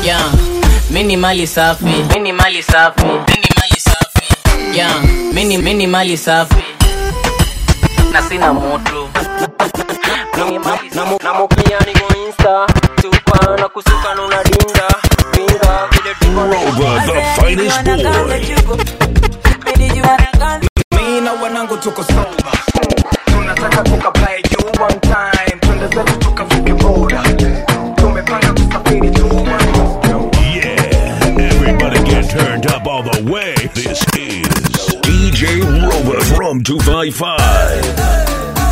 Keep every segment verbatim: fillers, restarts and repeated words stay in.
Yeah, mini mali safi, mini mali safi, mini mali safi. Yeah, mini mini mali safi. Na sina moto. Na mokia ni go insta, tupa na kusuka no na dinga, dinga vile tuko Rover, the finest boy. Mimi na wanangu tuko soba, tunataka tukaplay you one time, twende zetu tukavuke boda, tumepanga kusafiri tu. Yeah, everybody get turned up all the way. This is D J Rover from two five five.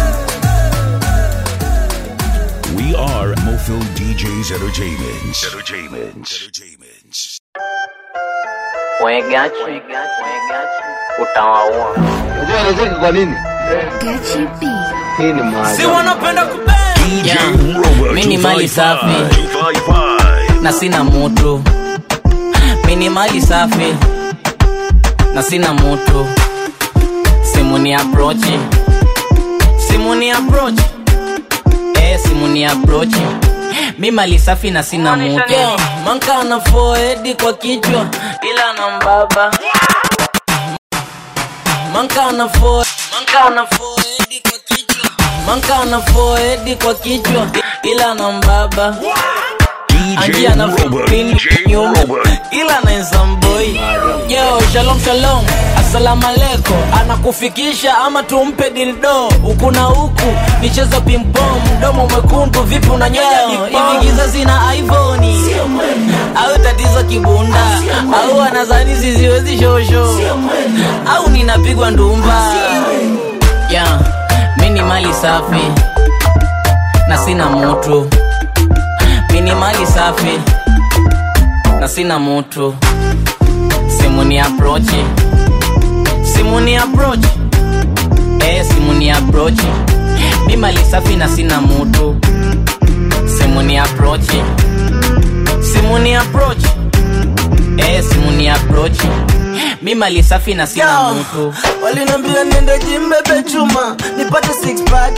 We are Mofil D Js Entertainment. Entertainment. Entertainment. Wegachi, wegachi. Utawaua. Unajua anacheka kwa nini? Gachi B. Hii ni maajabu. Si wanapenda kubang. D J Rover Mini mali safi. two five five. Na sina moto. Mini mali safi. Na sina moto. Simu ni approach. Simu ni approach. Eh, simu ni approach. Mimi mali safi na sina moto. Yo, manka na forehead kwa kichwa ila na mbaba. Manka na forehead, manka na forehead kwa kichwa. Manka na forehead kwa kichwa ila na mbaba. D J Rover, D J Rover. Ila na Nzamboy. Yo, shalom shalom, assalamu alaikum. Anakufikisha ama tumpe dildo. Huku na huku, michezo ping pong. Mdomo mwekundu, vipi unanyonya hivi giza zina iPhone. Au tatizo kibunda. Au anazani siziwezi shosho. Au ninapigwa ndumba. Yeah, mini mali safi. Na sina moto. Mini mali safi. Na sina moto. Simu ni approach. Simu ni approach. Eh, simu ni approach. Mimi mali safi na sina moto. Simu ni approach. Simu ni approach. Eh, simu ni approach. Mimi mali safi na sina moto. Walinambia niende jimbebe chuma nipate six pack.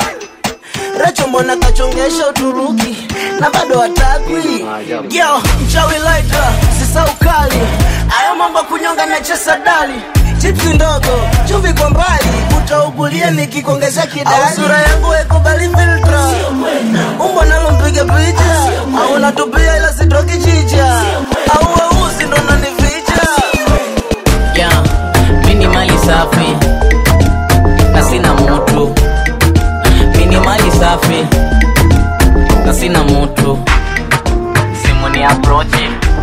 Racho mbona kachongesha Uturuki na bado hatakwi. Yo, mchawi lighter, sisa ukali. Ayo mambo kunyonga na chesa dali. Chipsi ndogo, chumvi kwa mbali. Utaugulia nikikongeza kidali. Au sura yangu ekubali filtra. Umbo nalo mpige picha. Au natupia ila sitoki chicha. Au weusi ndo nanificha. Yeah, mini mali safi. Na sina moto. Mini mali safi. Na sina moto. Simu ni approach.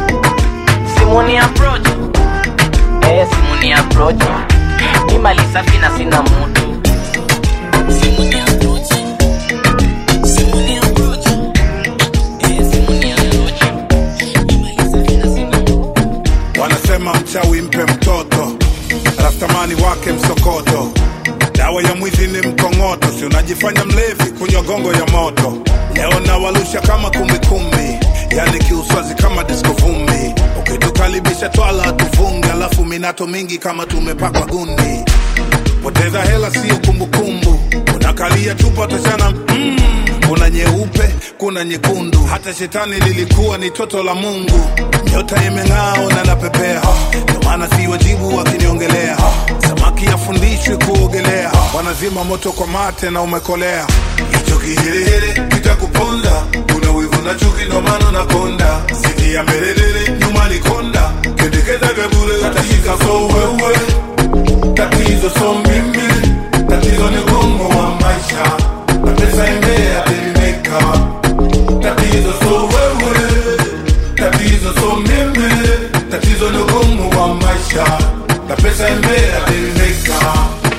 Simu ni approach. Eh, simu ni approach. Mini mali safi na sina moto. Simu ni approach. Simu ni approach. Eh, simu ni approach. Mini mali safi na sina moto. Wanasema mchawi mpe mtoto, rastamani wake msokoto. Dawa ya mwizi ni mkongoto, si unajifanya mlevi kunywa gongo ya moto. Leo na walusha kama kumi kumi, yani kiuswazi kama disco vumbi. Ukitukalibisha twala tufunga, alafu minato mingi kama tumepakwa gundi. Poteza hela siyo kumbukumbu, unakalia chupa tashana mmm. Kuna nyeupe, kuna nyekundu, hata shetani lilikuwa ni toto la Mungu. Nyota imeng'aa na napepea, ndio maana si wajibu wakiniongelea. Samaki afundishwe kuogelea, wanazima moto kwa mate na umekolea. Hicho kiherehere kitakuponda, kuna wivu na chuki ndo maana nakonda. Siti ya merelele nyuma ni konda, kendekeza vya bure katashika so wewe. Tatizo so mimi, tatizo ni ugumu wa maisha, na pesa imbea baby maker. Tatizo so wewe, tatizo so mimi, tatizo ni ugumu wa maisha, na pesa imbea baby maker.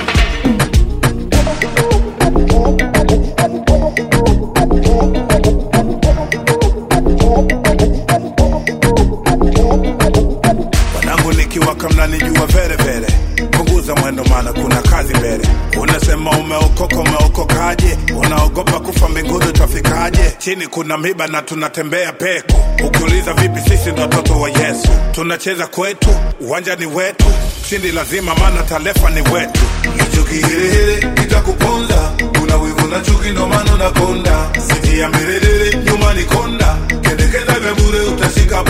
Wanangu nikiwaka mnanijua vere vere, punguza mwendo maana kuna kazi mbele. Unasema umeokoka umeokokaje, unaogopa kufa mbinguni utafikaje? Chini kuna miba na tunatembea peko, ukiuliza vipi sisi ndo watoto wa Yesu. Tunacheza kwetu, uwanja ni wetu, shindi lazima maana talefa ni wetu. Hicho kiherehere kitakuponza, kuna wivu na chuki ndo maana unakonda. Siti ya mirelele nyuma ni konda, kendekeza vya bure utashika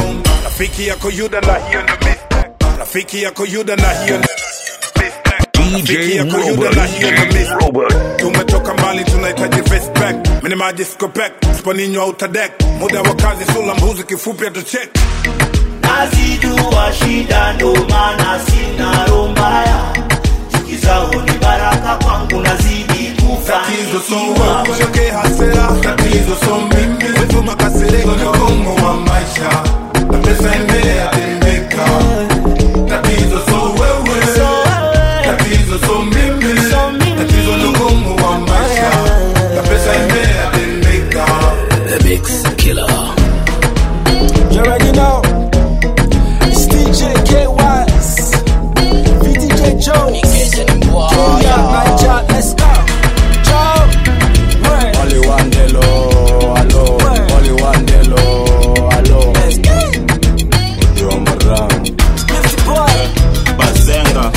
Rafiki yako Yuda na hiyo ndo mistake. Rafiki yako Yuda na hiyo ndo D J Robert. Tumetoka mbali tunahitaji respect. Minima discopek, spaninyo outadek. Muda wa kazi sula mbuzi kifupi atucheck. Nazijua shida ndo maana sina rombaya. Chukizao ni baraka kwangu nazidi Tatizo so kufanikiwa. wewe hasera. Tatizo so mimi wetu makasiriko ni kongo wa maisha. Na pesa imelea tembeka. Tatizo so wewe. Tatizo so mimi. Tatizo ni kongo wa maisha. Na pesa imelea tembeka. The Mix Killer. You already know. It's D J K Wise, V D J Jones, Joe Young, Niger, let's go. Joe, right. Only one delo, hello. Right. Only one delo, hello. Let's go. You're on my run. Lift the boy. Bazenga,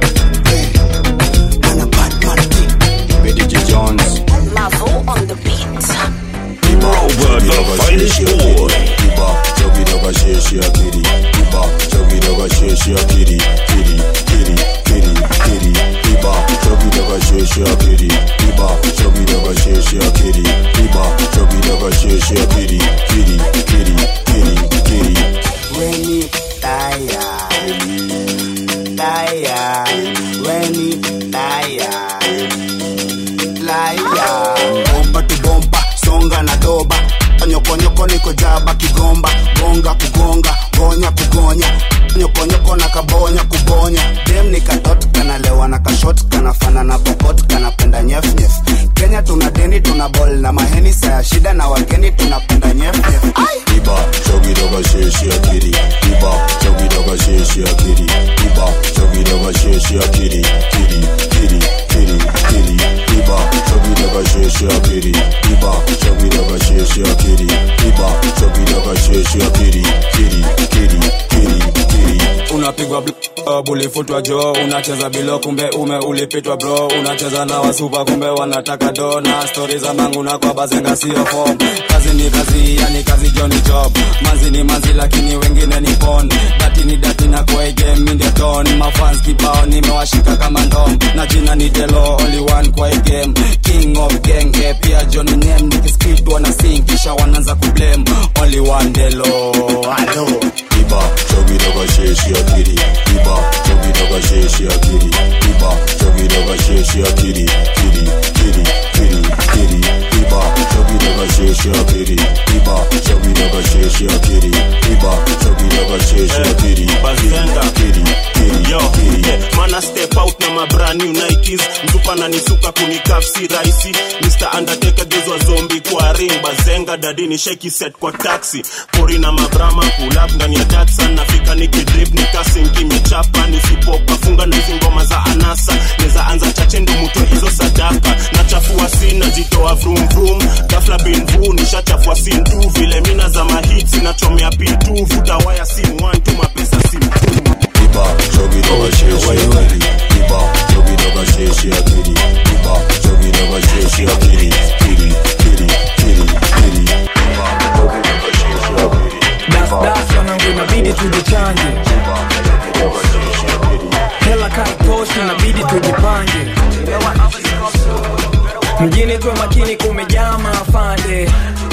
And a bad man thing. V D J Jones. Mavo on the beat. Robert, the finest boy. Iba, chogi doga sheshi akiri. Iba, chogi doga sheshi akiri. Kiri, kiri, kiri, kiri. Iba, chogi doga sheshi akiri. Iba, chogi doga sheshi akiri. Iba, chogi doga sheshi akiri. Kiri, kiri, kiri, kiri. When it tire, tire. When it tire, liar. Bomba tu bomba, songa na doba. Nyoko nyoko niko jaba kigomba. Gonga kugonga, gonya kugonya. Nyoko nyoko na kabonya kubonya. Dem nikatot kana lewa na kashot. Kana fana na bokot, kana penda nyef nyef. Kenya tuna deni tuna ball na maheni. Saya shida na wageni tunapenda nyef nyef. Iba, chogi doga sheshi akiri. Iba, chogi doga sheshi akiri. Iba, chogi doga sheshi akiri. Kiri, kiri, kiri, kiri. Iba, chogi doga sheshi akiri. Iba, chogi doga sheshi akiri. Iba, chogi doga sheshi akiri. Kiri, kiri, kiri, kiri. Unapigwa bl- bulifutwa jo. Unacheza bilo kumbe ume ulipitwa bro. Unacheza na wasupa kumbe wanataka do. Na story za mangu na kwa bazenga sio form. Kazi ni kazi, yani kazi Johnny job. Manzi ni manzi lakini wengine ni pon. Dati ni dati na kwa game in the tone. Mafans kibao nimewashika kama ndom. Na jina ni Delo, only one kwa game. King of gang, yeah, pia Johnny name. Nikiskip wana sing, kisha wanaanza kublame. Only one Delo, hello. Iba, chogi doga sheshi akiri. Iba, chogi doga sheshi akiri. Iba, chogi doga sheshi akiri. Kiri, kiri, kiri, kiri. Iba, chogi doga sheshi akiri. Iba, chogi doga sheshi akiri. Iba, chogi doga sheshi akiri. Bazenga, Kiri, kiri, yo, kiri. yeah, mana step out na ma brand new Nikes. Mtupa na nisuka kunikafsi raisi. Mister Undertaker gezwa zombie kwa ring. Bazenga dadini shake set kwa taxi. Pori na mabrama pull up ndani ya Datsun. Nafika nikidrip nikasinki michapa. Nisipopa funga na hizi ngoma za anasa. Neza anza chache ndo muto hizo sadaka. Nachafua sina jitoa vroom vroom. Gafla bin vu nishachafua sin tu. Vile mina za mahits nachomea pin tu. Vuta waya sim one tu mapesa sim two. Iba, chogi doga sheshi akiri. Iba, chogi doga sheshi akiri. Iba, chogi doga sheshi akiri. Kiri, kiri, kiri, kiri. Iba, chogi doga sheshi akiri. Das das wanangu inabidi tujichanje. Iba, chogi doga sheshi akiri. Hela kaitoshi inabidi tujipange. Mjini tuwe makini kumejaa maafande.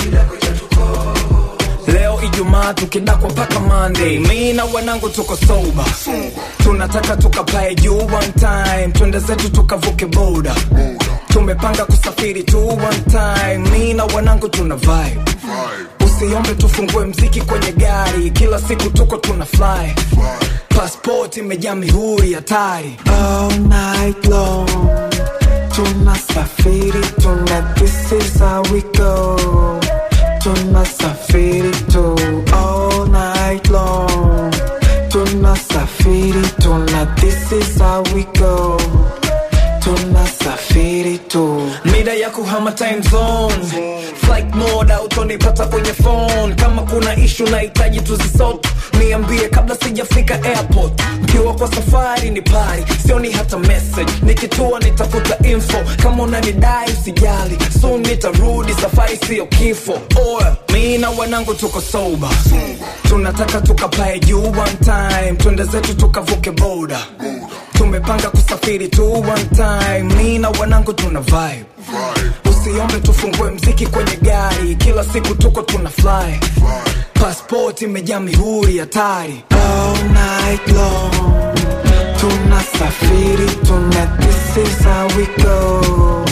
Leo Ijumaa tukidakwa paka Monday. Mimi na wanangu tuko sober. Tunataka tukapae juu one time. Twende zetu tukavuke boda. Tumepanga kusafiri tu one time. Mimi na wanangu tuna vibe. Usiombe tufungue mziki kwenye gari. Kila siku tuko tuna fly. Passport imejaa mihuri hatari. All night long tunasafiri tuna, this is how we go. Tunasafiri tu all night long. Tunasafiri tuna, this is how we go. Tunasafiri tu mida ya kuhama time zone. Flight mode utonipata kwenye phone. Kama kuna issue ishu nahitaji tuzisoto. Niambie kabla sijafika airport. Mkiwa kwa safari ni pari, sioni hata message. Nikitua nitafuta info. Kama unanidai usijali, soon nitarudi, safari sio kifo. Oya, mimi na wanangu tuko sober. Tunataka tukapae juu one time. Twende zetu tukavuke boda. Tumepanga kusafiri tu one time. Mimi na wanangu tuna vibe. Usiombe tufungue mziki kwenye gari. Kila siku tuko tuna fly. Passport imejaa mihuri hatari. All night long tunasafiri, tuna this is how we go.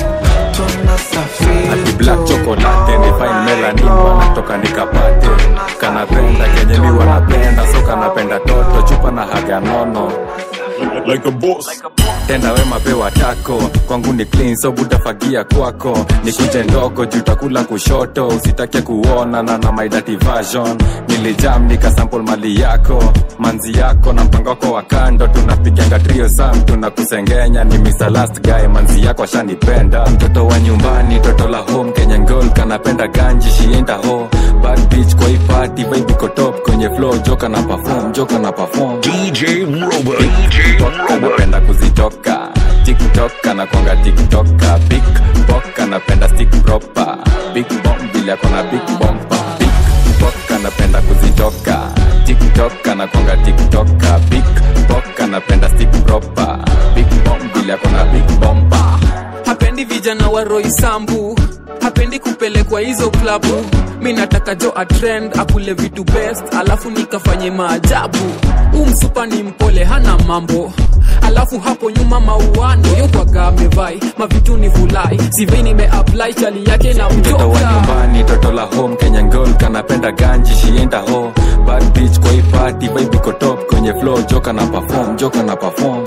Tunasafiri ati black chocolate ni fine melanin wanatoka nikapate. Kanapenda kenye mi wanapenda, so kanapenda toto chupa na haga nono like a boss. Tenda wema pewa tako, kwangu ni clean so butafagia kwako. Nikuje ndogo jutakula kushoto, usitake kuona na na my dirty version. Nilijam nika sample mali yako, manzi yako na mpango wako wa kando. Tunapiganga trio sam, tunakusengenya ni Mister Last Guy. Manzi yako ashanipenda, mtoto wa nyumbani, toto la home. Kenyan girl kanapenda ganji, she ain't a hoe. Bad bitch kwa hii party, vibe iko top kwenye flow. Joka na perform, joka na perform. D J Robert, D J Robert. Napenda kuzitoka TikTok na konga TikToka. Big Boka napenda stick proper. Big bomb bila kona big bomba. Big Boka napenda kuzitoka TikTok na konga TikToka. Big Boka napenda stick proper. Big bomb bila kona big bomba. Hapendi vijana wa Roy Sambu, hapendi kupelekwa hizo klabu. Mi nataka jo a trend, akule vitu best, alafu nikafanye maajabu. Umsupa ni mpole hana mambo, alafu hapo nyuma mauano yokwaga amevai mavitu ni vulai. Sivei nime-apply chali yake na mjoka. Mtoto wa nyumbani, toto la home. Kenyan girl kanapenda ganji, she ain't a hoe. Bad bitch kwa hii party, vibe iko top kwenye flow. Joka na perform, joka na perform.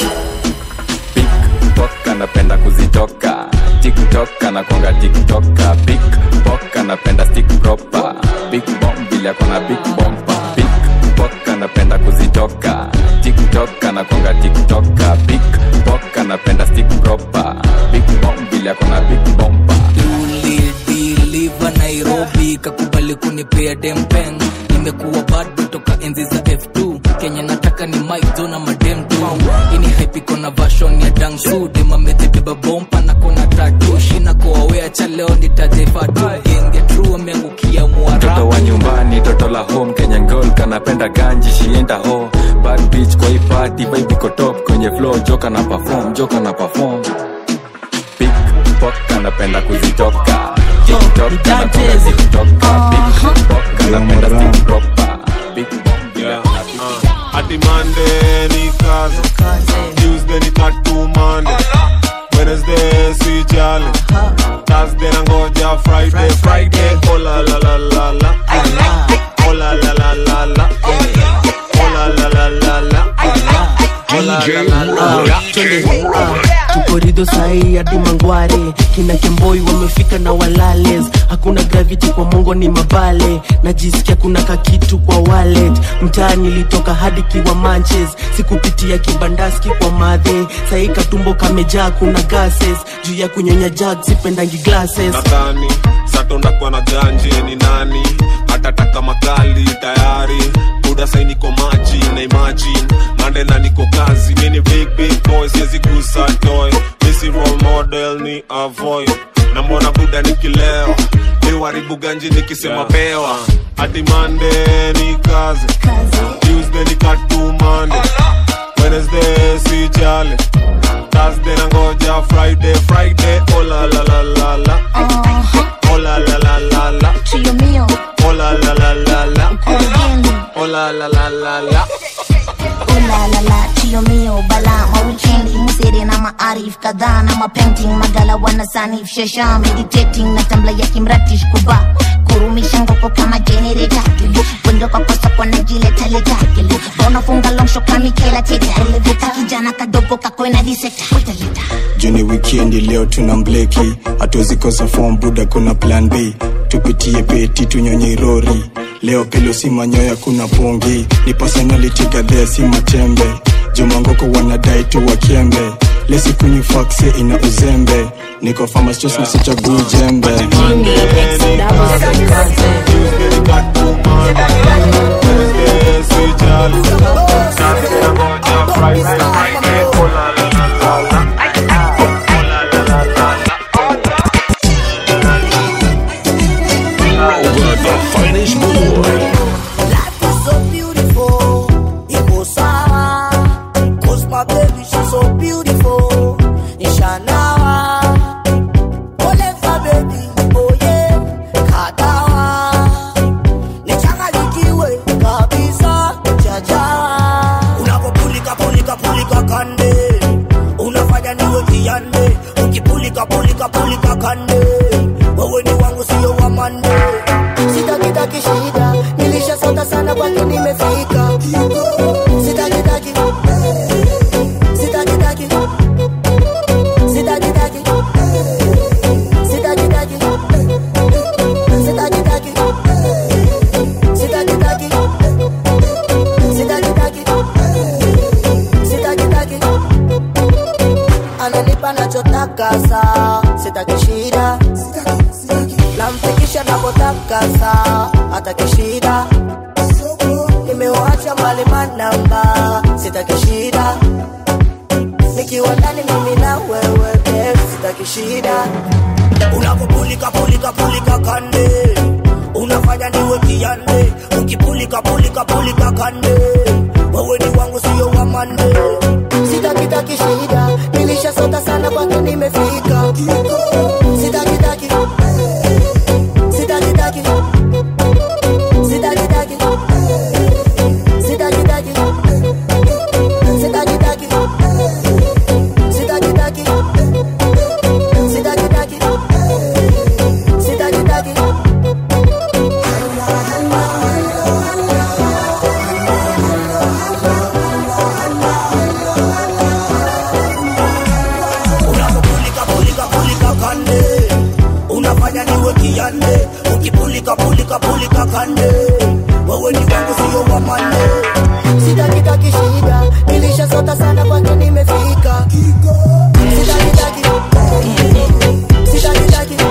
Big Boka napenda kuzitoka TikTok na konga TikToka. Big Boka napenda stick proper. Big bomb bila kona big bomba. Big Boka napenda kuzitoka TikTok na konga TikToka. Big Boka napenda stick proper. Big bomb bila kona big bomba. Ulidiliva Nairobi, kakubali kunipea dempen. Nimekuwa bado toka enzi za F two. Kenya nataka ni Mike Zona madem tu. Ini hype iko na version ya Dangsu. Dema methibeba bompa na kona tattoo. Shina kwa wea cha leo nitajefa tu. Genge true ameangukia muarabu. Toto wa nyumbani, toto la home. Kenyan girl kanapenda ganji, she ain't a hoe. Bad bitch kwa hii party, vibe iko top kwenye flow. Joka na perform, joka na perform. Big Boka napenda kuzitoka TikTok na konga TikToka. Big Boka napenda stick proper. Big bomb bila kona big bomba. Ati Monday ni kazi, Tuesday ni tattoo Monday, Wednesday si jali, Thursday nangoja Friday, Friday oh la la la la la, oh la la la la la, oh la la la la la, D J Robert, D J Robert. Tukorido sahi hadi Mangware, kina Kemboi wamefika na walales. Hakuna gravity kwa Mungu ni mabale. Najisikia kuna kakitu kwa wallet. Mtaani nilitoka hadi kiwa manches, sikupitia kibandaski kwa madhe. Sahi katumbo kamejaa kuna gases, juu ya kunyonya jug sipendangi glasses. Nadhani satonda kwa na ganje ni nani, atataka makali tayari. Buda sai niko maji na imagine Mande na niko kazi. Mini big big boy siezi gusa toy. Misi role model ni avoid. Na mbona buda nikileo niwaribu ganji nikisema pewa. Ati Monday ni kazi, Tuesday ni tattoo Monday, Wednesday si jali, Thursday nangoja Friday, Friday oh la la la la la, oh la la la la la, oh la la la la la, oh la la la la la. Oh la la la, chio mio bala mawikendi musere na maarif kadhaa na mapainting magala wanasanif shesha meditating na tambla ya kimratish kuba kurumisha ngoko kama generator wendo kwa kosa kwa najileta leta bona funga long shot kama Mikela Teta elevator kijana kadogo kakwena diseta utaleta Juni weekend leo tuna mbleki, hatuwezi kosa form buda kuna plan B. Tupitie peti tunyonye rori, leo pelo si manyoya kuna pongi. Ni personality gadhea si matembe, Jumangoko wanadai tu wakembe. Lesi kunyi faxe ina uzembe, Niko farmers just nisichagui jembe. The finest boy. Life is so beautiful, iko sawa, cause my baby she's so beautiful, ishanawa, oleza baby, oh yeah, kadawa, nichangalikiwe kabisa, jajawa, unapopulika pulika pulika kande, unafanya niwe kiande, ukipulika pulika pulika kande, wewe ni wangu sio wa mande. Sitaki shida, nilishasota sana kwake nimefika. Sitaki taki, sitaki taki, sitaki taki, sitaki taki, sitaki taki, sitaki taki, sitaki taki, sitaki taki. Ananipa nachotaka saa, sitaki shida. Namfikisha napotaka saa, hataki shida. Nimewacha mbali manamba, sitaki shida. Nikiwa ndani mimi na wewe babe, sitaki shida. Unapopulika pulika pulika kande, unafanya niwe kiande. Ukipulika pulika pulika kande, wewe ni wangu sio wa mande. Sitaki taki shida, nilishasota sana kwake nimefika. Sitaki taki, sitaki taki, sitaki taki, sitaki taki, sitaki taki, sitaki taki, sitaki taki, sitaki taki. Unapopulika pulika pulika kande, unafanya niwe kiande. Ukipulika pulika pulika kande, wewe ni wangu sio wa mande. Sitaki taki shida, nilishasota sana kwake nimefika. Sitaki taki, sitaki taki,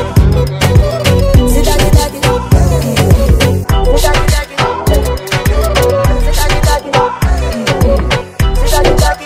sitaki taki, sitaki taki, sitaki taki, sitaki taki.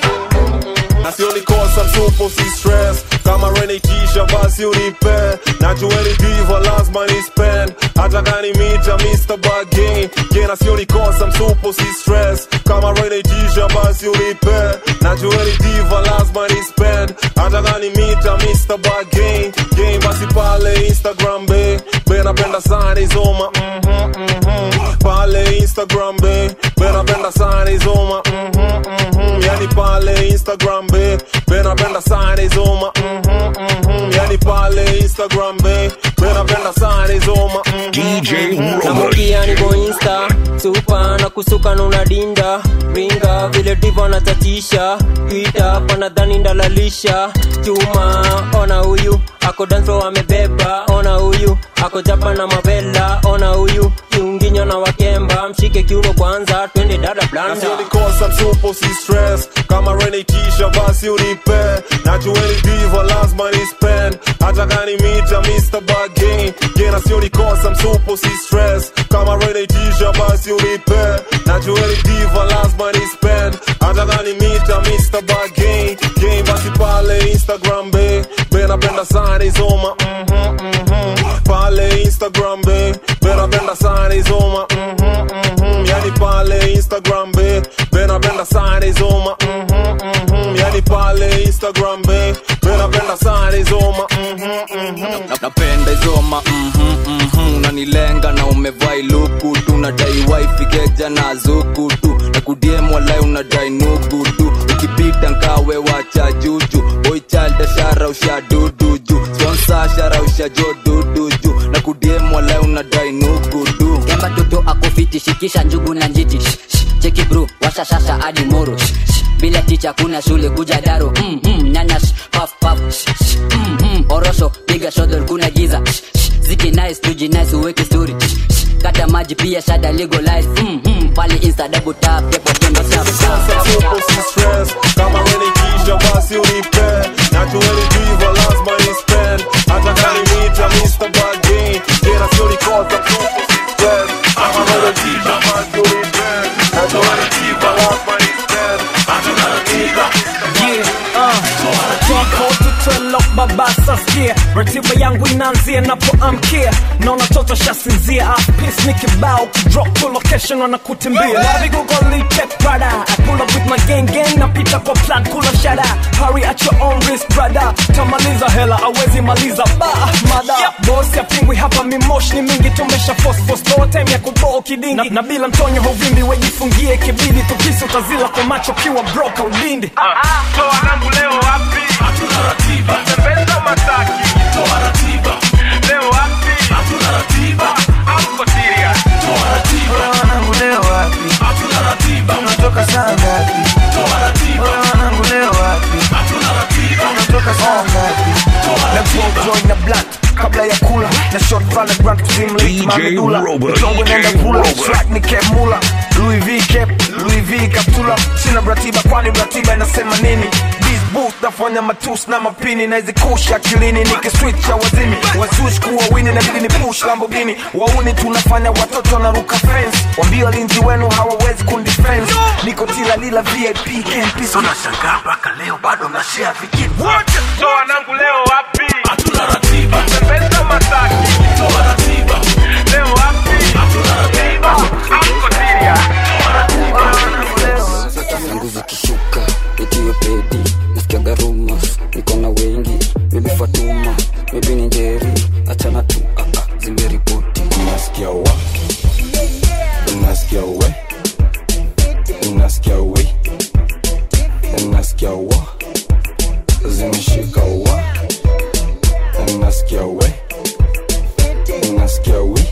Nasioni kosa msupo si stress. Kama Rene Tisha basi unipe. Najueni diva lazima ni spend. Hata gani mita mister Bargain. Yeah, nasioni kosa msupo si stress. Kama Rene Tisha basi unipe. Najueni diva lazima ni spend. Hata gani mita mister Bargain. Game basi pale Instagram be. Be napenda sana izoma. Mhm mhm. Pale Instagram be. Be napenda sana izoma. Mhm mhm. Yani pale Instagram be. Be napenda sana izoma. Mhm mhm. Yani pale Instagram be. Be napenda sana izoma. D J Namukia niko Insta, super na kusuka na unadinda. Ringa vile diva natatisha, Twitter panadhani ndalalisha. Chuma, ona huyu, ako danso amebeba. Ona huyu, ako japa na mavela. Ona huyu, kiunginyo na wakemba. Mshike kiuno kwanza, twende dada blanda. Nasioni kosa msupo si stress. Kama Rene Tisha basi unipe. Najueni diva lazima ni spend. Hata gani mita mister Bargain. Yeah, nasioni kosa msupo si stress. Kama Rene Tisha basi unipe. Najueni diva lazima ni spend. Hata gani mita mister Bargain. Game basi pale Instagram be. Be napenda sana izoma. Mhm mhm. Pale Instagram be. Be napenda sana izoma. Mhm mhm. Yani pale Instagram be. Be napenda sana izoma. Mhm mhm. Yani pale Instagram be. Be napenda sana izoma. Mhm mhm. Napenda izoma. Mhm mhm. Unanilenga na umevai luku tu. Nadai wifi keja na zuku tu. Na kudiem walai unadai nuku tu. Ukipita nkawe wacha juju. Boy child shara usha dudu ju. Sponsor shara usha jodudu ju. Na kudiem walai unadai nuku tu. Kemba toto akofiti shikisha njugu na njiti. Shh, shh, cheki bro, washa shasha hadi moro. Shh, shh, bila ticha kuna shule kuja daro. Mm, mm, nyanya shh, puff puff. Shh, shh, mm, mm, orosho, piga shodol kuna giza. Shh, shh, ziki nice, tuji nice uweke story. Shh, shh, kata maji pia shada legalize. Mm, mm, pale insta double tap, pepo tembe tap tap. Super stress. Kama Rene Tisha basi unipe. Najueni diva lazima ni spend. ratiba yangu inaanzia napoamkia, naona toto shasinzia, off-piece ni kibao, drop to location wanakutimbia. Navi Google check brother, I pull up with my gang gang, napita kwa plan kula shada. Hurry at your own risk brother, tamaliza hela awezi maliza ba mada. Yep. Boss ya pingwi hapa mimosh ni mingi, tumesha force force no time ya kuboa kidingi na, na bila mtonyo hovimbi wejifungie kibidi, tukisi utazila kwa macho kiwa broka udindi. Toa langu leo wapi? Hatuna ratiba. Mtembeza Masaki. Toa ratiba. Leo wapi? Hatuna ratiba. Amko serious. Toa ratiba. Toa langu leo wapi? Hatuna ratiba. Tunatoka saa ngapi? Toa ratiba. Toa langu leo wapi? Hatuna ratiba. Tunatoka saa ngapi? Let's go join the black kabla ya kula na short fala grant zimlate mamedula mtongo nenda kula track ni kemula Louis V cap Louis V kaptula sina ratiba kwani ratiba inasema nini this boost nafanya matus na mapini na hizi kusha akilini niki switch ya wazimi wazushi kuwa wini na bidi ni push Lamborghini wauni tunafanya watoto na ruka fence wambia linzi wenu hawawezi kundifense niko tila lila V I P N P tunashangaa mpaka leo bado na share vikitu wote. Toa nangu leo wapi? Hatuna ratiba. Mtembeza Masaki. Toa ratiba. Leo wapi? Hatuna ratiba. Amko serious. Toa ratiba. Sasa nguvu kishuka ikiwe pedi nasikiaga rumors niko na wengi maybe Fatuma maybe ni Njeri achana tu ah ah zimeripoti unasikia wa unasikia we unasikia we unasikia wa zimeshika wa unasikia we unasikia we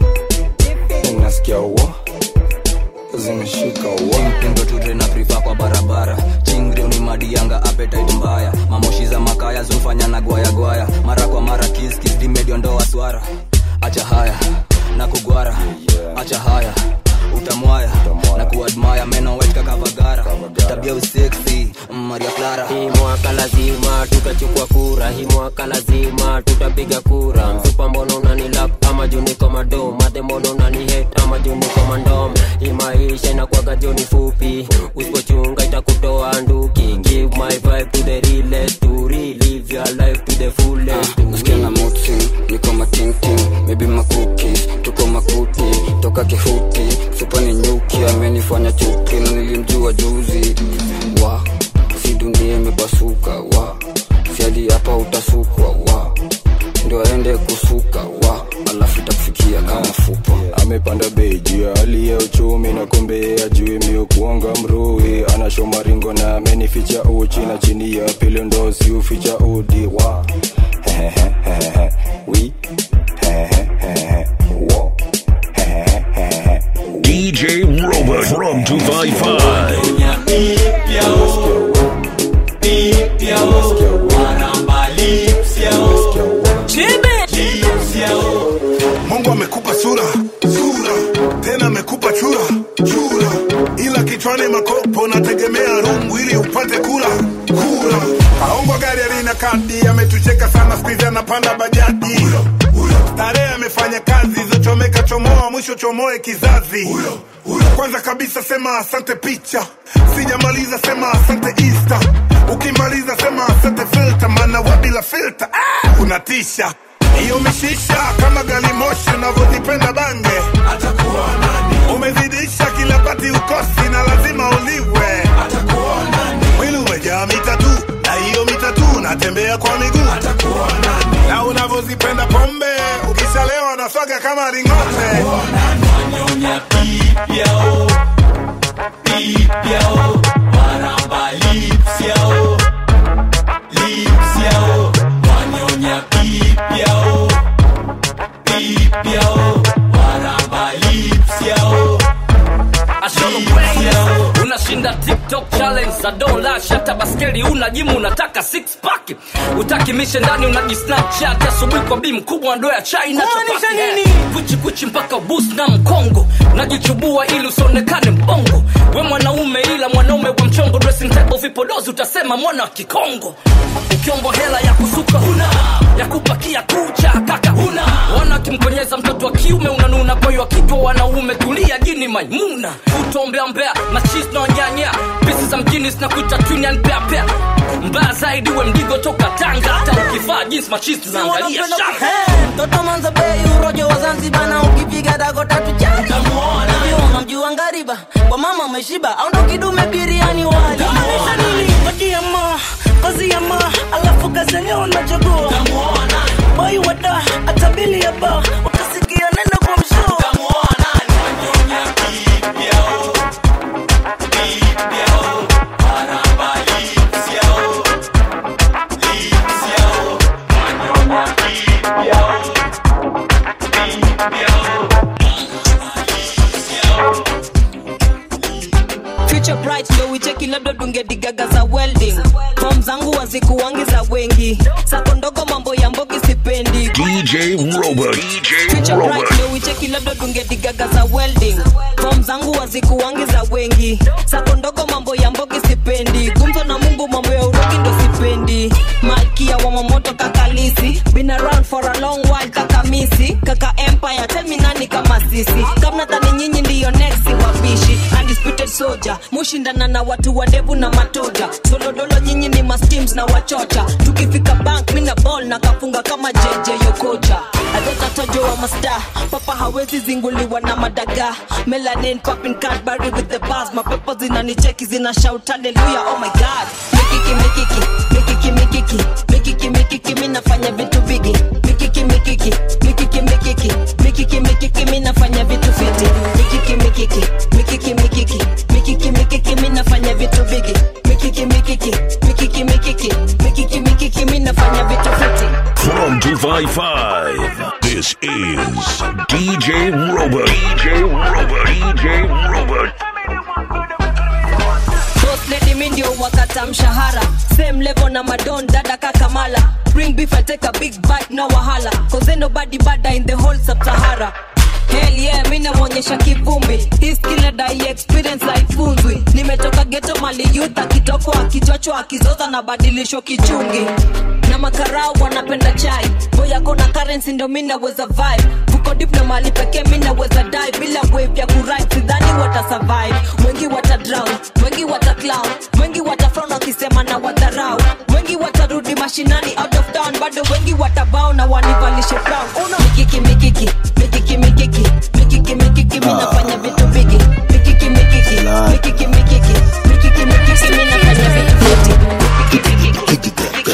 unasikia wa zimeshika wa mpendo tudre na prefer kwa barabara chingre ni madianga appetite mbaya mamoshi za makaya zunfanya na gwaya gwaya mara kwa mara kiss kiss dimedio ndo aswara acha haya na kugwara acha haya utamwaya na kuadmire meno wet kaka vagara tabia usexy Maria Clara. Hii mwaka lazima tutachukua kura, hii mwaka lazima tutapiga kura. Msupa mbono unanilap ama juni komando, mate mbono unanihate ama juni komandom. Hii maisha inakuwaga joni fupi, usipochunga itakutoa nduki. Give my vibe to the realest, to relive your life to the fullest. Nasikia na motsi, niko mating ting, maybe makuki, tuko makuti, toka kihuti, supa ni nyuki, amenifanya chuki na nilimjua juzi. Wa, si dunia imepasuka, wa, si hadi hapa utasukwa, wa, ndio aende kusuka, wa, alafu itakufikia kama fupa. Amepanda beji ya hali ya uchumi na kumbe ya juu miu kuonga mrui. Anashoma ringo na amenificha uchi na chini ya pili ndo si uficha udi, wa, hehehehe, we, hehehehe, wa, hehehehe. D J Robert from two five five. Mungu amekupa sura, sura, tena amekupa chura, chura, ila kichwani makopo nategemea rungu ili upate kula, kula. Aongo gari alina kadi, ametucheka sana squeeze anapanda bajaji. Starehe amefanya kazi, zochomeka chomoa, mwisho chomoe kizazi. Kwanza kabisa sema asante picha, sijamaliza sema asante Easter. Ukimaliza sema asante filter, maana wabila filter, ah, unatisha. Iyo mishisha kama gali moshi unavyozipenda bange, atakuwa nani? Umezidisha kila pati ukosi na lazima uliwe, atakuwa nani? Mwili umejaa mitatu, na hiyo mitatu natembea kwa miguu, atakuwa nani? Na unavyozipenda pombe, ukishalewa na swaga kama ring'ombe, atakuwa nani? Wanyonya pipi yao, pipi yao, maramba lips yao, lips yao, wanyonya pipi yao, pipi yao, maramba lips yao. Unashinda TikTok challenge za dola, shata baskeli una jimu unataka six pack. Utaki mishe ndani unajisnapchat asubuhi kwa bi mkubwa ndo ya China chapati. Nini? Kuchi kuchi mpaka boost na mkongo. Unajichubua ili usonekane mbongo. We mwanaume ila mwanaume wa mchongo, dressing table vipodozi utasema mwana wa Kikongo. Ukiombo hela ya kusuka huna, ya kupakia kucha kaka huna. Wana kimkonyeza mtoto wa kiume unanuna, kwa hiyo akitwa wanaume tulia jini Maimuna. Utombea mbea, machis na wanyanya, pisi za mjini zinakuita twin and pair pair. mbaya zaidi we mdigo toka Tanga. Hata ukifaa jinsi machisti zaangalia shaka. Toto manza bei urojo wa Zanzibar na ukipiga dago tatu changa. Namuona unamjua ngariba kwa mama umeshiba au ndo kidume biriani wali. Maisha nini baki ya ma kazi ya ma alafu kazenye unachagua. Namuona boy wada atabili ya ba wakasikia neno kwa msho. Namuona nyonya kipiao kipiao barabali siao siao nyonya kipiao kipiao. Future bright ndo wicheki labda dunge digaga za welding. Form zangu wazikuwangi za wengi. Sako ndogo mambo ya mbogi sipendi. D J Robert. D J Future bright Robert. ndo wicheki labda dunge digaga za welding. Form zangu wazikuwangi za wengi. Sako ndogo mambo ya mbogi sipendi. Gumzo na Mungu mambo ya urogi ndo sipendi. Malkia wa mamoto kakalisi. Been around for a long while kaka misi. Kaka empire tell me nani kama sisi. Kama tani nyinyi ndiyo next wapishi. Undisputed soldier. Mushindana na watu wadevu na matoja. Solodolo nyinyi ni masteams na wachocha. Tukifika bank mina ball na kafunga kama J J Yokocha. Adota tojo wa master. Papa hawezi zinguliwa na madaga. Melanin popping Cadbury with the bars. Mapepo zinanicheki zina shout hallelujah oh my god. Mikiki mikiki mikiki mikiki mikiki mikiki mina fanya vitu bigi. Mikiki mikiki mikiki mikiki mikiki mikiki mina fanya vitu fiti. Mikiki mikiki mikiki mikiki mikiki mikiki mina fanya vitu bigi. Mikiki mikiki mikiki mikiki mikiki mikiki mina fanya vitu fiti. From two five five, this is D J Robert. D J Robert. D J Robert. Boss lady mi ndio wakata mshahara. Same level na madon dada kakamala. Bring beef I take a big bite no wahala. Cause ain't nobody bada in the whole sub-Sahara. Hell yeah, mina mwonyesha kivumbi. Hii skill na dai experience haifunzwi. Nimetoka ghetto mali youth akitoko akichocho akizoza na badilisho kichungi. Na makarao wanapenda chai. Boya kona currency ndo mina weza vibe. Fuko deep na mali peke mina weza die. Bila wave ya kuride sidhani wata survive. Wengi wata drown, wengi wata clown. Wengi wata frown wakisema na watarau. Wengi watarudi mashinani out of town. Bado wengi watabao na wanivalishe brown. Uno mikiki mikiki mikiki mikiki mikiki mikiki mina fanya vitu bigi. Mikiki mikiki mikiki mikiki mikiki mikiki mina fanya vitu fiti. Mikiki mikiki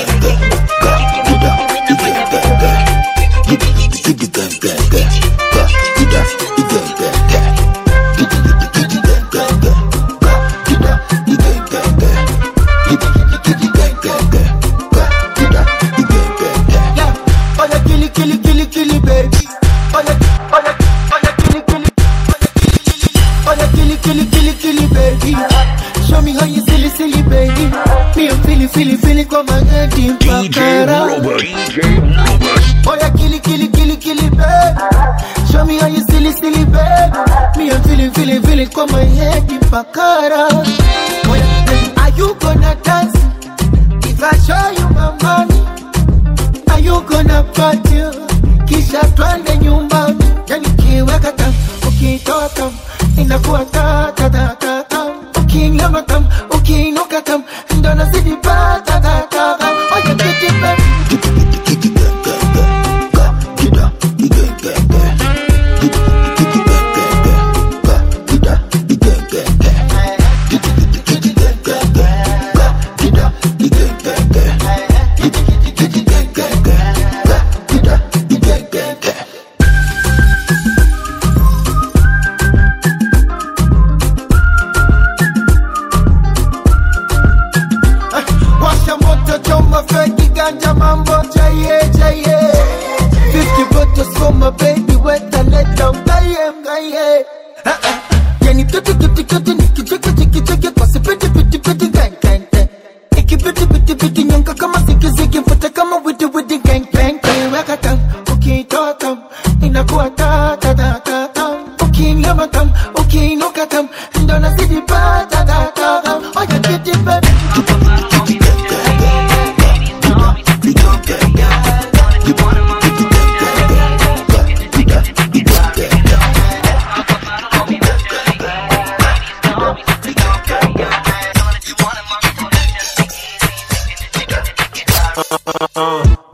Fili fili kwa mageti mpakara D J Robert. Oya kili kili kili kili baby. Show me how you silly silly baby. Me I'm feeling feeling feeling kwa mageti mpakara. Oya are you gonna dance if I show you my money? Are you gonna party kisha twende nyumbani? Yani kiweka tam ukitoa tam inakuwa ta ta ta ta tam. Ukinyama tam ukiinuka tam ndo nazidi pa ta ta ta ta. Oya kiti baby.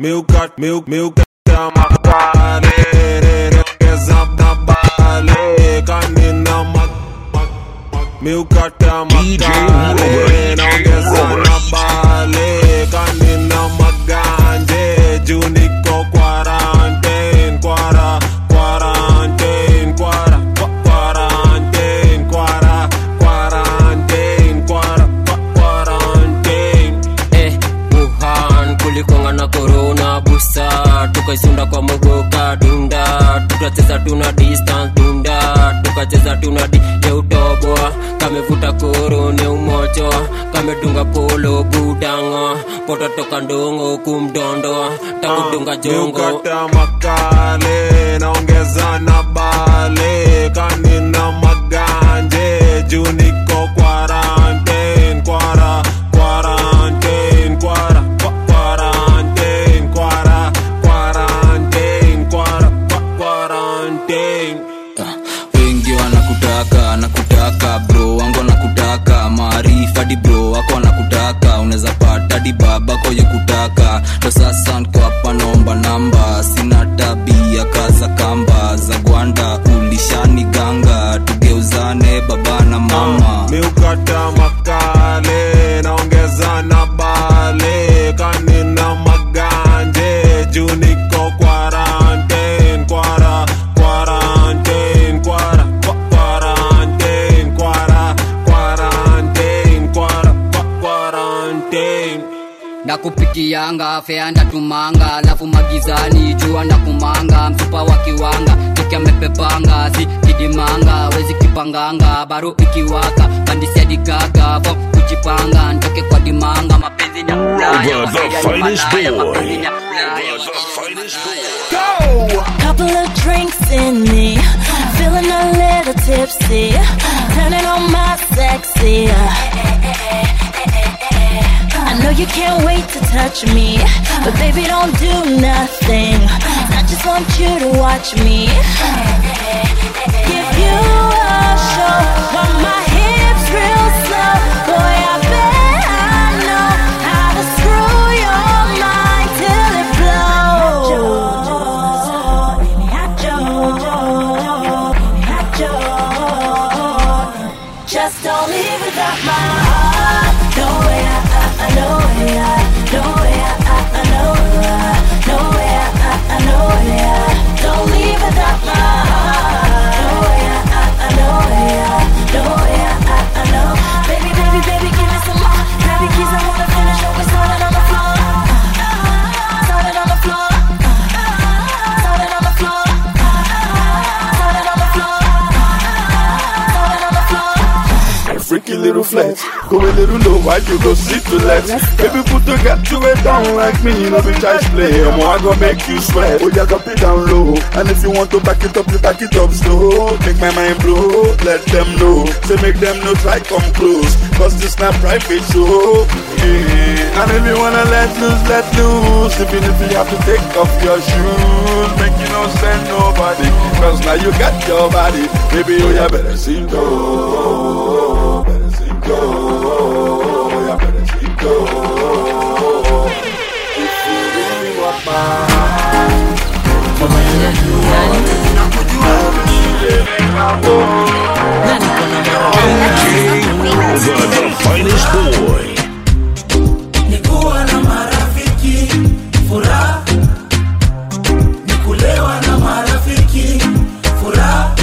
Milk, milk, milk, makale. Ongeza na bale. Kanina mak, milk makale. Ongeza na bale. Kanina maganje. Juniko quarantine, quara, quarantine, quara, quarantine, quara, quarantine, quara, quarantine. Eh, Wuhan kulikonga na corona busa, tukaisunda kwa mogoka dunda, tukacheza tuna distance dunda, tukacheza tuna di ya utoboa, kamevuta korone umocho, kamedunga polo budango, poto toka ndongo kumdondoa, takudunga jongo. Miukata makale, naongeza na bale, kanina maganje, juniko quarantine, quara, quarantine, quara, quarantine, quara, quarantine, quara, quarantine. Wengi wanakutaka, nakutaka bro, wangu wanakutaka, maarifa di bro, wako wanakutaka, unaweza pata di baba koje kutaka. Ndo sasa niko hapa naomba namba, sina tabia kaza kamba, za gwanda ulishani ganga, tugeuzane baba na mama. Miukata makale, naongeza na bale, kanina maganje, juniko quarantine, quara, quarantine, quara, quarantine, quara, quarantine, quara, quarantine. Nakupikianga feanda tumanga, alafu magizani jua na kumanga, msupa wa kiwanga tukia mepepanga, si kidimanga wezi kipanganga, baro ikiwaka pandisia dikaga, fo kujipanga ntoke kwa dimanga, mapenzi nyamulaya Rover, the finest boy. Go! Couple of drinks in me, feeling a little tipsy, turning on my sexy. I know you can't wait to touch me, but baby don't do nothing. I just want you to watch me. Give you a show while my hips real slow. Boy, I bet I know how to screw your mind till it blows. Just don't leave without my heart. No way, I, I, I know way, I, no way, I, I, I know way, no way, I, I, I know way. Don't leave without my heart. No way, I, I, I know way, no way, I, I, I know. Baby, baby, baby, give me some more. Grab your keys, I wanna finish what we started on the floor. Started on the floor. Started on the floor. Started on the floor. Started on the floor. Freaky little flex, go a little low, why you go sit to let? Baby put to get to it down like me, no be child's play. I'm I gonna make you sweat. Oh, you got it down low, and if you want to back it up, you back it up slow. Make my mind blow, let them know. Say make them know, try come close, cause this not private show. Yeah. And if you wanna let loose, let loose. Even if you have to take off your shoes, make you no send nobody, cause now you got your body. Baby, oh, you better sing go. Go, yeah, better sleep, go. If you really want mine, come here, you want it. Now put you out and Rover, the finest boy. Nikuwa na marafiki, furaha. Nikulewa na marafiki, furaha.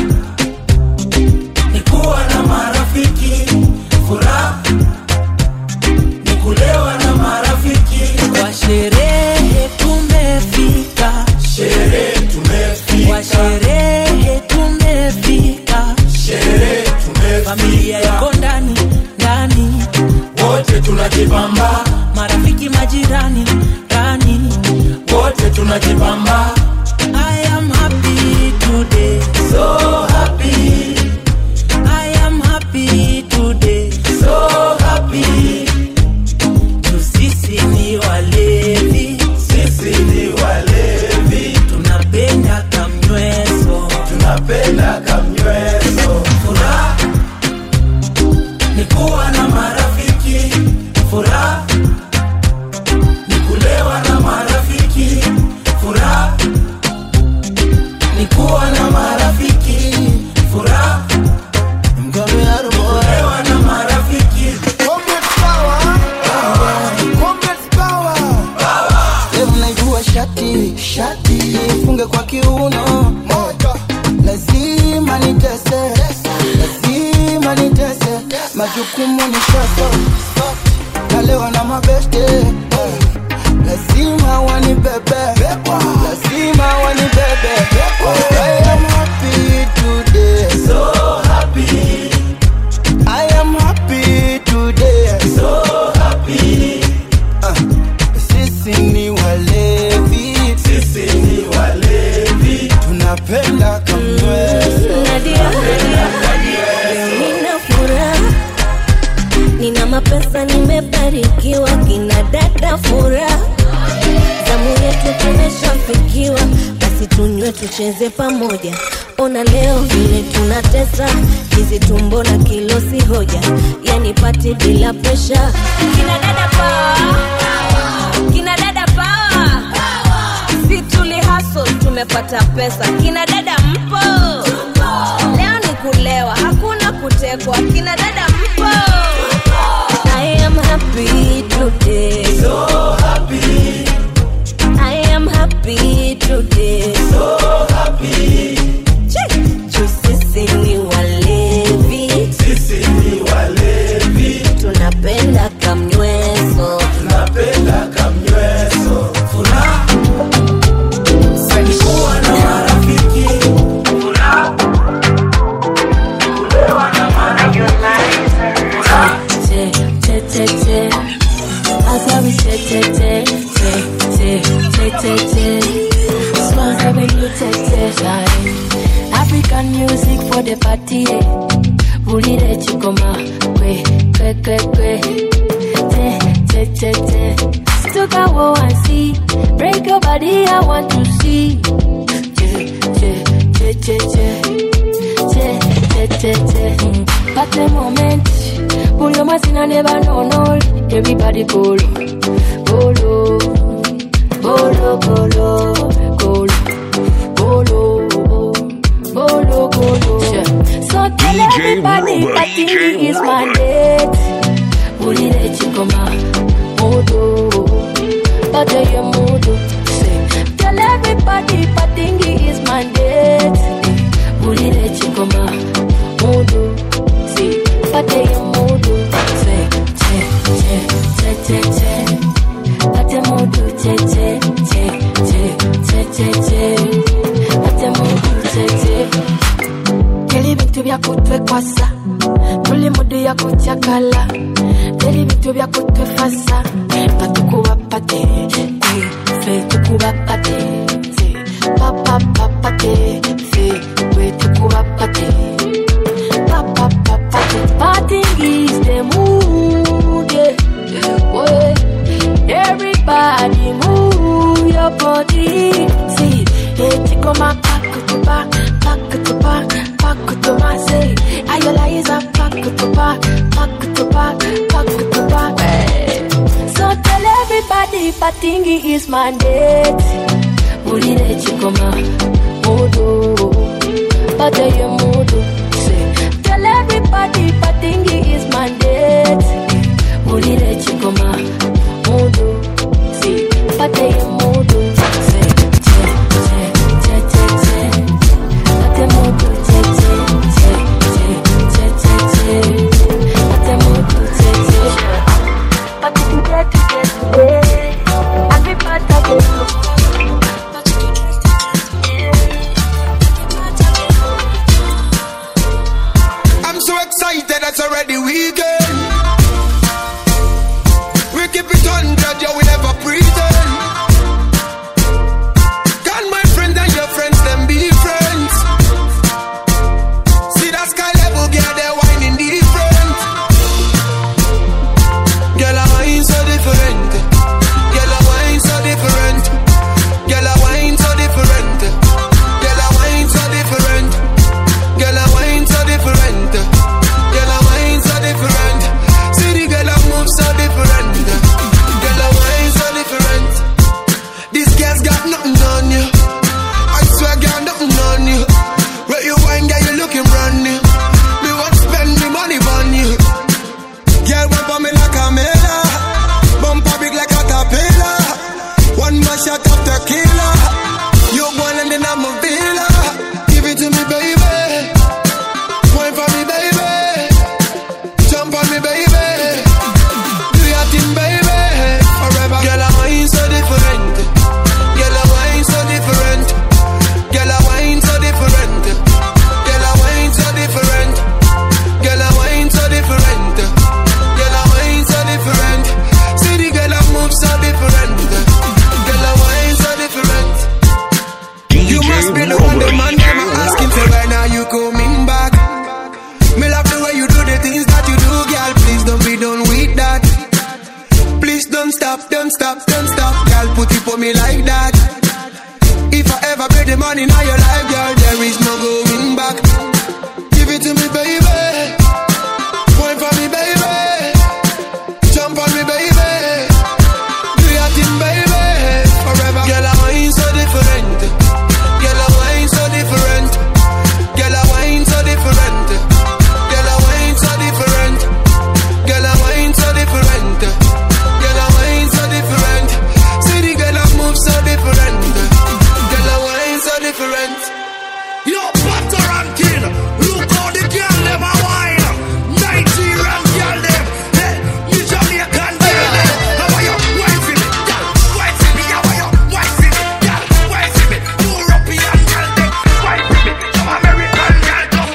Nikuwa na marafiki, furaha, nikulewa na marafiki. Kwa sherehe tumefika, sherehe tumefika. Kwa sherehe tumefika, sherehe tumefika. Familia yako ndani ndani, wote tunajibamba. Marafiki majirani ndani, wote tunajibamba. I am happy today, so happy. I am happy today, so happy. Tu sisi ni walevi, sisi ni walevi. Tunapenda kamnyweso, tunapenda kamnyweso. Furaha, nikuwa na marafiki. Furaha, nikulewa na marafiki. majukumu ni shasa nalewa na mabeste lazima wani bebe lazima wani bebe I am happy today so happy I am happy today so happy uh, sisi ni walevi sisi ni walevi tunapenda kamweso nina furaha nina mapesa nimebarikiwa kina dada furaha zamu yetu tumeshafikiwa basi tunywe tucheze pamoja ona leo vile tunatesa hizi tumbo na kilo si hoja yani pati bila presha kina dada power kina dada power si tuli hustle tumepata pesa kina dada mpo leo ni kulewa hakuna kutekwa kina dada mpo I am happy today so happy I am happy today so happy sisi ni walevi sisi ni walevi tunapenda kamnyweso tunapenda kamnyweso furaha sanikuwa na marafiki furaha kulewa na marafiki che che che che asabi che che che che che che che smells of a new che che African music for the party Bulire chikoma kwe kwe kwe kwe Che che che che Stuka wo and see Break your body I want to see Che che che che che Che che che che At the moment Pull your machine and never know no Everybody polo Polo Polo Polo Polo Polo Bolo, bolo. So tell everybody that he is my date. Bulire chikoma, modo, bataye modo. Tell everybody that he is my date. Bulire chikoma, modo, see, bataye modo. Say, che, che, che, che, che, bataye modo, che, che, che, che, che, che, bataye modo, che, che. Teli bintu bya kutwe kwasa Tuli mudu ya kuchakala Teli bintu bya kutwe fasa Patukuwa pate Fe tukuwa pate Papa papa te Fe we tukuwa pate Papa papa te Parting is the mood yeah. Everybody move your body See, hey chikoma kakutuba Kakutuba Pakutuba, say, Ayoliza, Pakutuba, Pakutuba, Pakutuba. So tell everybody, Patingi is my date. Bulire chikoma, modo, bataye modo. Say, tell everybody, Patingi is my date. Bulire chikoma, modo, see, bataye modo. Say, che, che, che, che, che, bataye modo. I'm so excited, it's already weekend. We keep it one hundred, yeah, we never pretend. Can my friend and your friends, them be friends? See that sky level, girl, they're whining different. Girl, I wine so different. Girl, I wine so different. Girl, I wine so different. Girl, I wine so different. Girl, I wine so different. Girl, I wine so different. don't stop, don't stop. Girl, put it for me like that. If I ever pay the money now your life, girl, there is no going back. Give it to me, baby. Point for me, baby. Jump on me, baby. Do your thing, baby. Forever. Girl, I wine so different. Girl, I wine so different. Girl, I wine so different. Girl, I wine so different. Girl, I wine so different. Girl, I wine so different. See the girl I move so different. Girl, I wine so different. Yo, butter and king. Look how the girl them a wine. Nigerian girl them. Hey, me Jamaican girl them. How are you wine for me? Girl, wine for me. How are you wine for me? Girl, wine for me. European girl them. Wine for me. Some American girl come.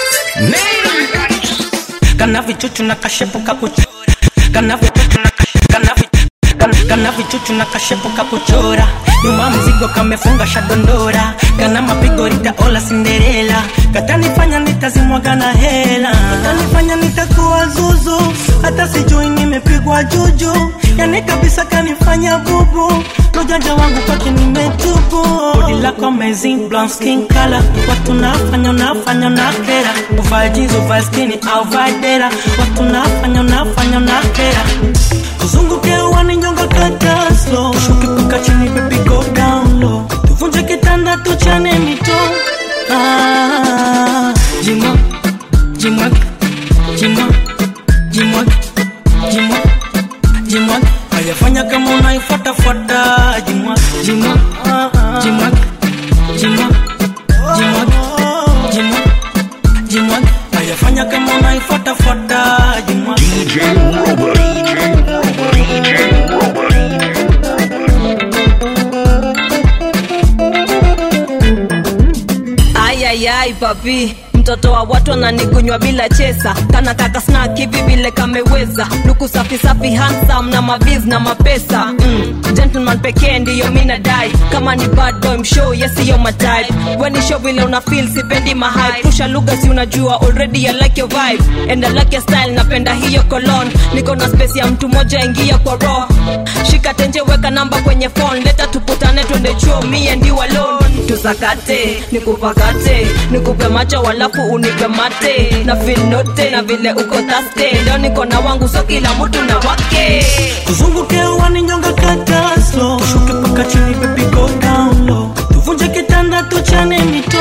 Kana vichuchu na kashepu kakuchora. Kana vichuchu na kashepu kana vichuchu kana vichuchu na kashepu kakuchora. Nyuma mzigo kamefunga shadondora. Kana mapigo rita ola Cinderella. Katanifanya nitazimwaga na hela. Katanifanya nitakuwa zuzu. Hata sijui nimepigwa juju. Yani kabisa kanifanya bubu. Lojanja wangu kwake nimetubu. Body lako amazing blonde skin color. Watu nafanya nafanya na kera. Uvae jeans uvae skinny au vae dera. Watu nafanya nafanya na kera. Kuzunguke uwani nyonga kata slow. Shuki paka chini baby go down low. Tuvunje kitanda tuchane mito. Ah, jimwa, jimwa, jimwa, jimwa, jimwa, jimwa. Ayafanya kama unaifuata fuata. Jimwa, jimwa, jimwa, jimwa, jimwa, jimwa, jimwa. Ayafanya kama unaifuata fuata. Jimwa. D J Robert, D J Robert, D J Robert. Ay ay ay papi, mtoto wa watu ananigunywa bila chesa. Kana kaka snack hivi vile kameweza. Luku safi safi handsome na maviz na mapesa. mm. Gentleman pekee ndiyo mina die. Kama ni bad boy mshow yes yo my type. When show vile una feel sipendi my hype. Pusha lugha si unajua already I like your vibe. And I like your style napenda hiyo cologne. Niko na space ya mtu moja ingia kwa raw. Shika tenje weka namba kwenye phone. Leta tuputane twende chuo me and you alone. Tusakate, nikupakate, nikupe macho walafu unipe mate. Na feel note, na vile uko taste. Leo niko na wangu so kila mtu na wake. Kuzunguke uwani nyonga kata slow. Shuki paka chini baby go down low. Tuvunje kitanda tuchane mito.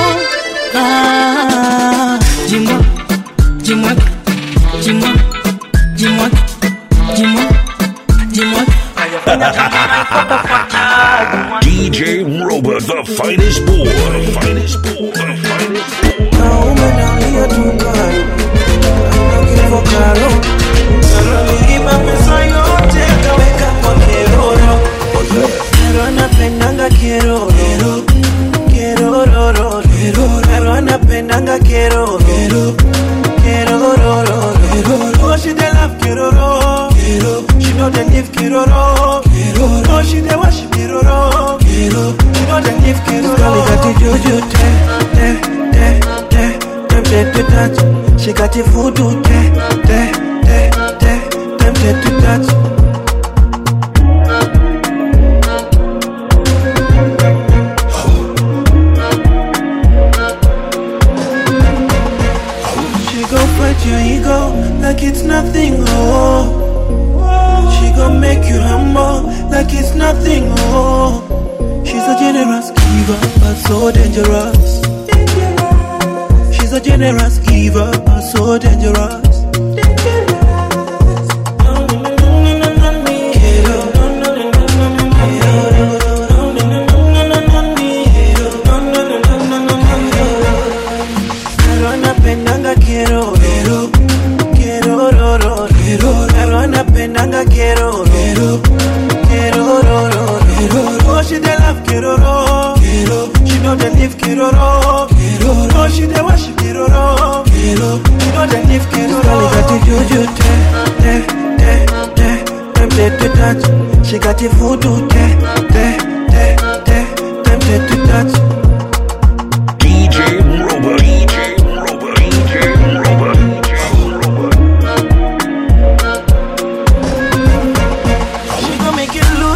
Ah, jimwa, jimwa, jimwa, jimwa, jimwa, jimwa. D J Robert, the finest boy, the finest boy, the finest boy. Naume nalia tukaro, nakivo karo. Naliiba pesa yote kaweka kwa keroro. Kero anapendanga keroro, keroro, kero anapendanga keroro, keroro. Oh she dey love keroro, she know they live keroro. Oh she dey worship keroro, she know they live keroro. Girl got the juju te, te, te, te, tempted to touch. She got the voodoo te, te, te, te, tempted to touch. Your ego like it's nothing, oh. She gon' make you humble like it's nothing, oh. She's a generous giver, but so dangerous. She's a generous giver, but so dangerous. She got the voodoo, te, te, te, te, tempted to touch. D J Robert, D J Robert, D J Robert, D J Robert. She gon' make you lose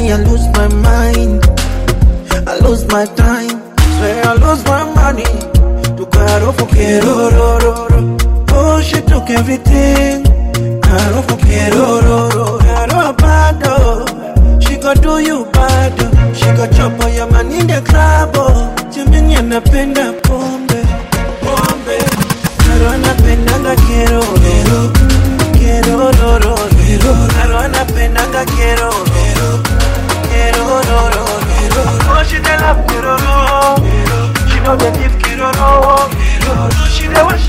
me, I lose my mind. I lose my time. Swear I lose my money. To caro for quiero, ro, ro, ro. Oh, she took everything. Caro for quiero, ro, ro. Caro bad, oh. She gon' do you bad, oh. She gon' chop all your man in the club, oh. Jimmy anapenda pombe, pombe. Caro anapenda quiero, quiero, quiero, ro, ro, quiero. Caro anapenda quiero, quiero, quiero, ro, ro, quiero. Oh, she dey love quiero, ro. She know the give quiero, ro. She dey wash.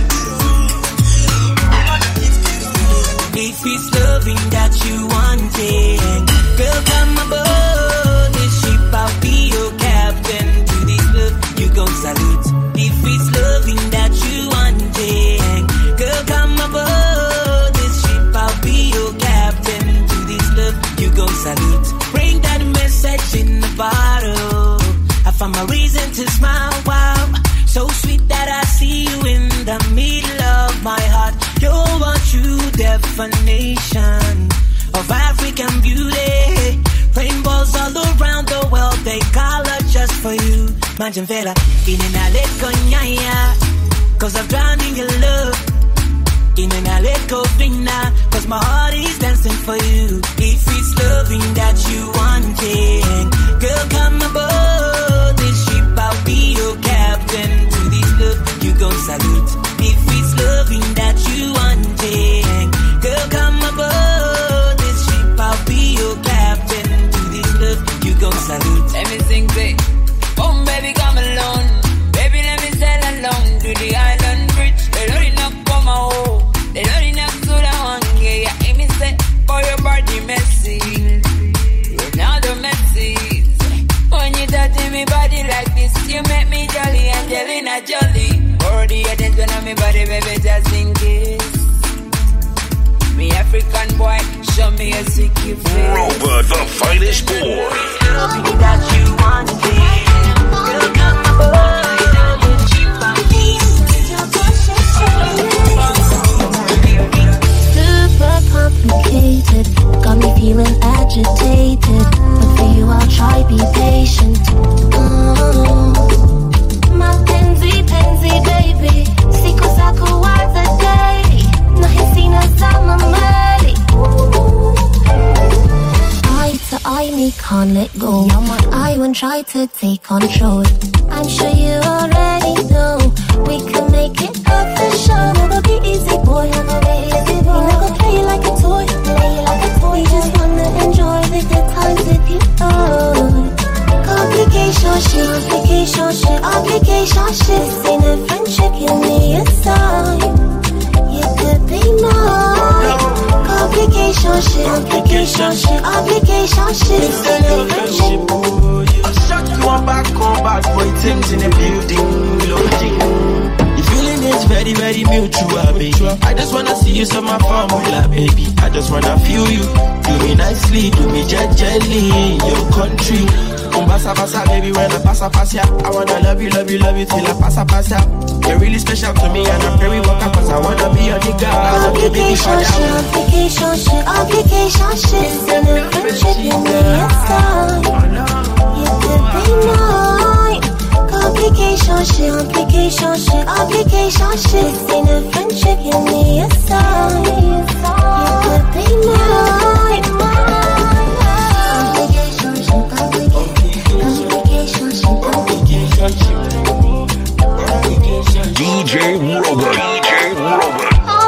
If it's loving that you wanting, girl, come aboard this ship. I'll be your captain. To this love, you gon' salute. If it's loving that you wanting, girl, come aboard this ship. I'll be your captain. To this love, you gon' salute. Bring that message in the bottle. I found my reason to smile. Wow, so sweet that I see you in the middle of my heart. You're a true definition of African beauty. Rainbows all around the world, they color just for you. Manjan Vela, in an Alekonyaya, cause I'm drowning in love. In an Alekofina, cause my heart is dancing for you. If it's loving that you wanting, girl, come aboard this ship. I'll be your captain. To this love, you gon' salute. If it's loving that you wanting, girl, come aboard this ship. I'll be your captain. To this love, you gon' salute. Let me sing, say, oh baby, come along. Baby, let me sail along to the island bridge. They don't enough for my home. They don't enough to the one. Yeah, yeah, hear me say, for your body messy. Ronaldo Messi. When you touching me body like this, you make me jolly, Angelina Jolie. For the attention on me body, baby, just in case. Me African boy, show me a sick you face. Rover, the finest boy. Loving that you want it. Girl, come aboard. Super complicated, got me feeling agitated. But for you, I'll try be patient. Mm. Mapenzi, penzi, baby. Siku zako waza day. Nahisi nazama mali. Eye to eye, me can't let go. You're my eye when try to take control. I'm sure you already know we can make it official. Never be easy, boy. Never be easy, boy. Never play you like a toy, play you like a toy. We just wanna enjoy the good times with you. Oh, complication shit, complication shit, obligation shit. This ain't a friendship, you need a sign. You could be mine. Complication shit, complication shit, obligation shit. This ain't a friendship. I'm shocked you are back on bad boy Tim's in the building, loading. The feeling is very, very mutual, baby. I just wanna see you some my formula, baby. I just wanna feel you, do me nicely, do me gently in your country. Um, basa basa, baby, when I pass a pass ya, I wanna love you, love you, love you till I pass a pass ya. You're really special to me and I'm very welcome cause I wanna be your nigga. Obligation shit, obligation shit, obligation shit. This ain't a friendship, you need a sign. You could be mine. Complication shit, complication shit, obligation shit. This ain't a friendship, you need a sign. You could be mine. Complication shit, complication shit, complication shit. D J Robert. D J Robert.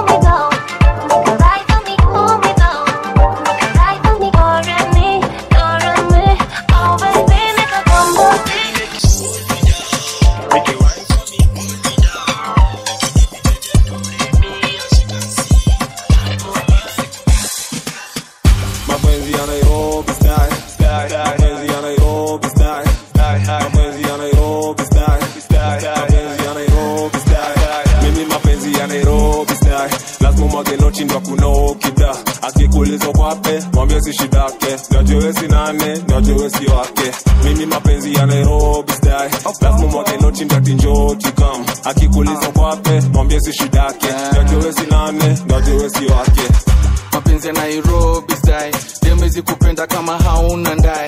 Mimi mapenzi ya Nairobi style. Lazima mwake noti ndati njoo tikam. Akikuliza kwape, mwambie si shidake. Najue si nane, najue si wake. Mapenzi ya Nairobi style. Dem mezi kupenda kama hauna ndae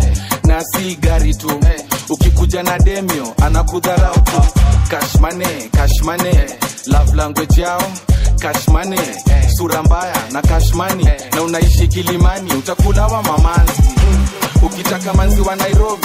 na si gari tu ukikuja na demio anakudharau tu. Cash money, cash money, love language yao cash money, sura mbaya na cash money, na unaishi Kilimani utakulawa mamanzi. Ukitaka manzi wa Nairobi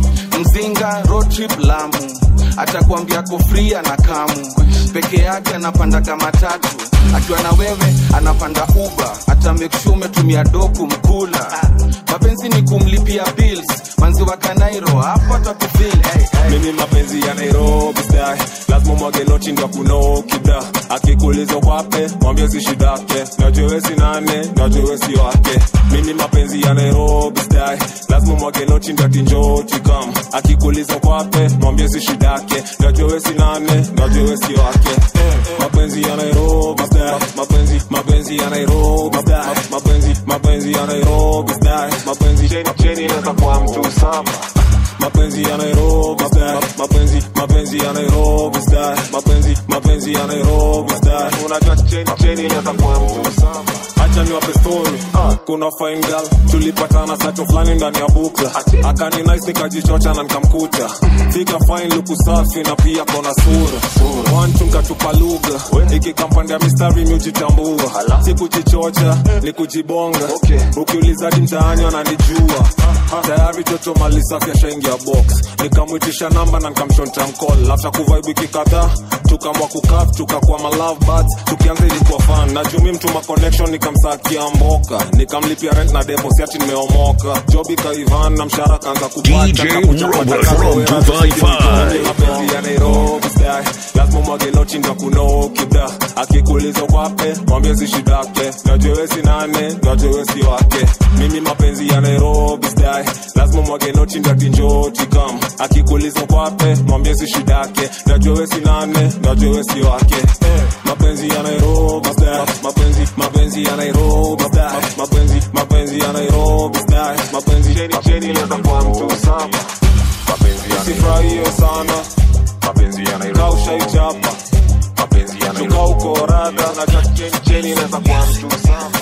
Mzinga road trip Lamu, atakwambia ko free na kamu peke yake, anapanda kama tatu. Akiwa na wewe anapanda Uber, ata make sure umetumia doku mkula. Mapenzi ni kumlipia bills, manzi wa Kanairo hapo atakufeel. Hey, hey. Mimi mapenzi ya Nairobi style, lazima mwage nochi ndo kuno kida. Akikuuliza wape, mwambie si shida yake. Najua wewe si nane, najua wewe si wake. Mimi mapenzi ya Nairobi style, lazima mwage nochi ndo tinjoti come. Akikuuliza wape, mwambie si shida yake. Najua wewe si nane, najua wewe si wake. Mapenzi ya Nairobi style, mapenzi mapenzi ya Nairobi style, mapenzi mapenzi ya Nairobi style, mapenzi cheni cheni na kwa mtu sama. Mapenzi ya Nairobi style, mapenzi mapenzi ya Nairobi style, mapenzi mapenzi ya Nairobi style. Unajua cheni cheni na kwa mtu sama. Acha niwape story, uh, kuna fine girl tulipatana sato flani ndani ya bukla. Akani nice nikajichocha na nikamkuta. Fika fine luku safi na pia kona sura. One tunga tupa lugha, iki kampanda mistari miujitambua. Si kujichocha, ni kujibonga. Ukiuliza di mtaani wananijua. Tayari toto mali safi ya shaingi ya box. Nikamwitisha namba na nikamshonta mcall. After kuvibe wiki kadhaa, tukamwa kukaf, tukakuwa ma love buds. Tukianza ilikuwa fun, na jumi mtu ma connection nikamsakia mboka. Nikamlipia rent na deposit ati nimeomoka. Jobi kaivan na mshara kaanza kupata. D J Robert from two five five. Mapenzi ya Nairobi style, lazima mwage nochi ndo kuno kida. Akikuuliza wape, mwambie si shida yake. Najua wewe si nane, najua wewe si wake. Mimi mapenzi ya Nairobi style, lazima mwage nochi ndo tinjoti come. Akikuuliza wape, mwambie si shida yake. Najua wewe si nane, najua wewe si wake. Mapenzi ya Nairobi style, mapenzi mapenzi ya Nairobi style, mapenzi mapenzi ya Nairobi style, mapenzi cheni cheni na kwa mtu sama. Mapenzi ya Nairobi sana, mapenzi ya Nairobi kausha ichapa, mapenzi ya Nairobi uko rada na cheni cheni na kwa mtu sama.